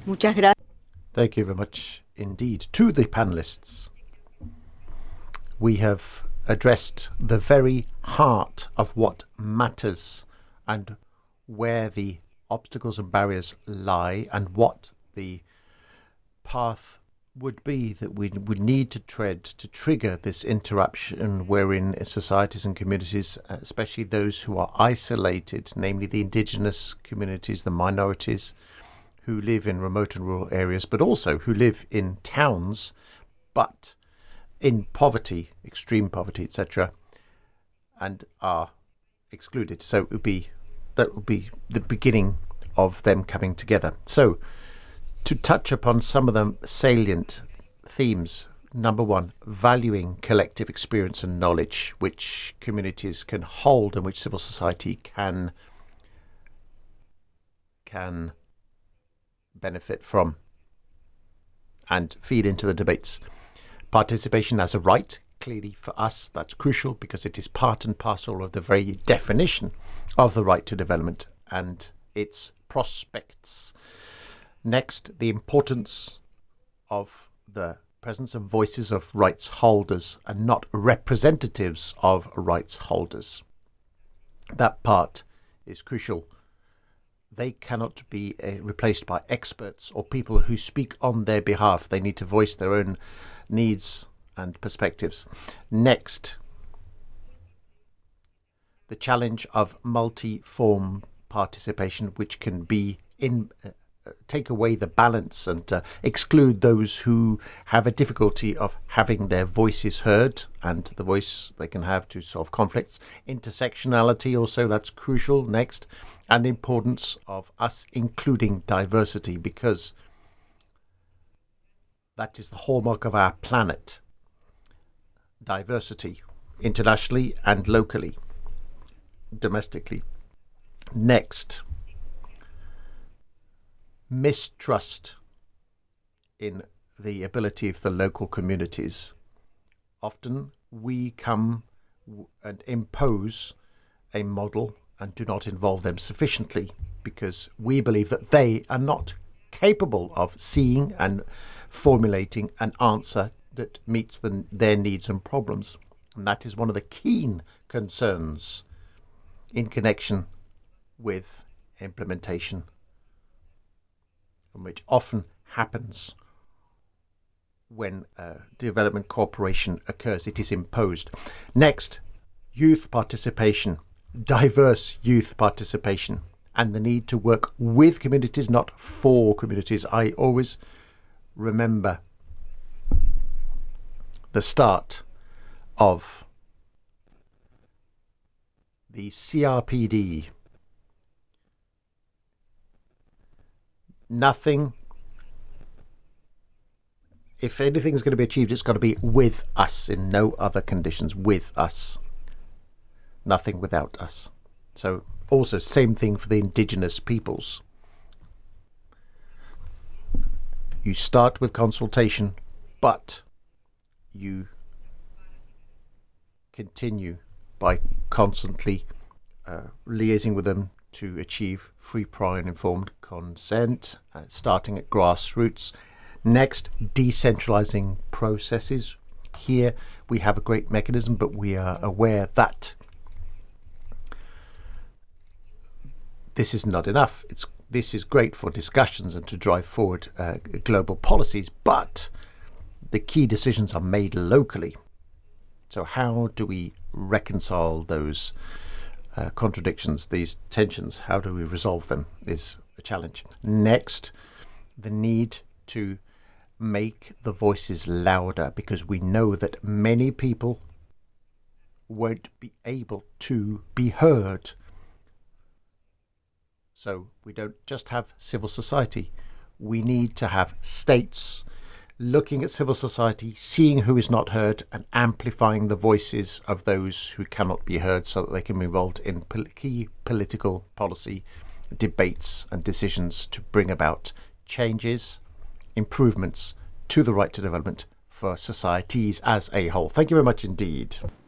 Muchas gracias. Thank you very much indeed to the panelists. We have addressed the very heart of what matters and where the obstacles and barriers lie and what the path would be that we would need to tread to trigger this interruption wherein societies and communities, especially those who are isolated, namely the indigenous communities, the minorities who live in remote and rural areas, but also who live in towns, but in poverty, extreme poverty, etc., and are excluded. So that would be the beginning of them coming together. So to touch upon some of the salient themes. Number one, valuing collective experience and knowledge, which communities can hold and which civil society can benefit from and feed into the debates. Participation as a right, clearly for us, that's crucial because it is part and parcel of the very definition of the right to development and its prospects. Next, the importance of the presence of voices of rights holders and not representatives of rights holders. That part is crucial. They cannot be replaced by experts or people who speak on their behalf. They need to voice their own needs and perspectives. Next, the challenge of multi-form participation, which can be in take away the balance and exclude those who have a difficulty of having their voices heard and the voice they can have to solve conflicts. Intersectionality also, that's crucial. Next, and the importance of us including diversity, because that is the hallmark of our planet. Diversity, internationally and locally, domestically. Next, mistrust in the ability of the local communities. Often we come and impose a model and do not involve them sufficiently because we believe that they are not capable of seeing and formulating an answer that meets their needs and problems. And that is one of the keen concerns in connection with implementation, which often happens when development cooperation occurs. It is imposed. Next, youth participation, diverse youth participation, and the need to work with communities, not for communities. I always remember the start of the CRPD. Nothing, if anything is going to be achieved, it's got to be with us, in no other conditions, with us. Nothing without us. So also same thing for the indigenous peoples. You start with consultation, but you continue by constantly liaising with them to achieve free, prior and informed consent, starting at grassroots. Next, decentralizing processes. Here we have a great mechanism, but we are aware that this is not enough. This is great for discussions and to drive forward global policies, but the key decisions are made locally. So how do we reconcile those contradictions, these tensions? How do we resolve them is a challenge. Next, the need to make the voices louder, because we know that many people won't be able to be heard. So we don't just have civil society. We need to have states looking at civil society, seeing who is not heard, and amplifying the voices of those who cannot be heard so that they can be involved in key political policy debates and decisions to bring about changes, improvements to the right to development for societies as a whole. Thank you very much indeed.